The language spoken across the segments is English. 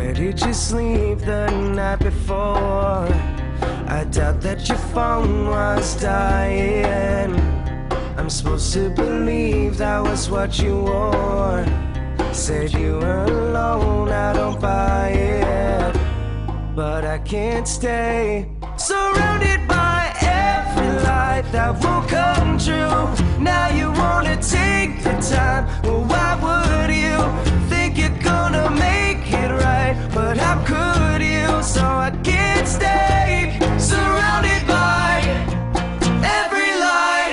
Where did you sleep the night before? I doubt that your phone was dying. I'm supposed to believe that was what you wore. Said you were alone, I don't buy it. But I can't stay surrounded by every light that won't come true. Now you wanna take the time. Well, why would you think you're gonna make it right? But how could you? So I can't stay surrounded by every light.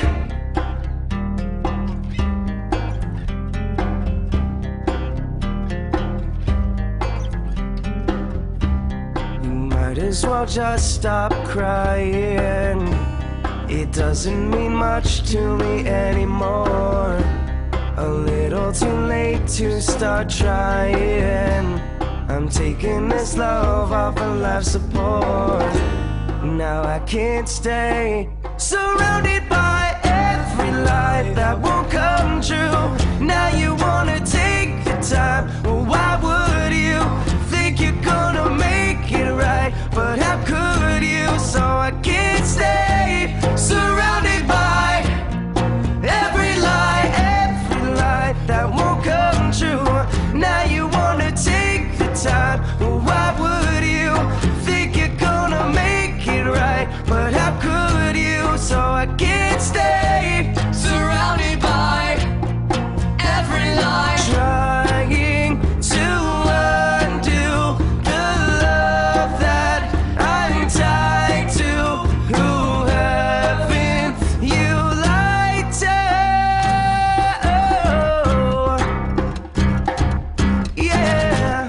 You might as well just stop crying. It doesn't mean much to me anymore. A little too late to start trying. I'm taking this love off of life support. Now I can't stay surrounded by every light that won't come true. Now you wanna take the time. Well, why would you think you're gonna make it right? But how could you? So I can't stay surrounded by every light that won't come true. Now you wanna take the time. Well, why would you think you're gonna make it right? But how could you? So I can't stay surrounded by every light. Trying to undo the love that I'm tied to. Who haven't you lied to? Yeah.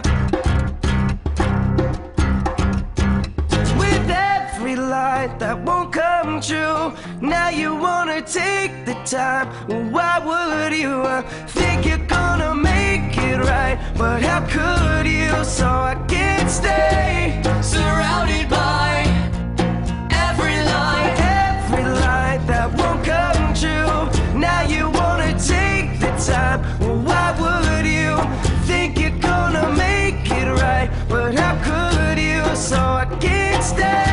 With every light that won't come true. Now you wanna take the time. Why would you think you're gonna make it right? But how could you? So I can't stay surrounded by every light that won't come true. Now you wanna take the time. Why would you think you're gonna make it right? But how could you? So I can't stay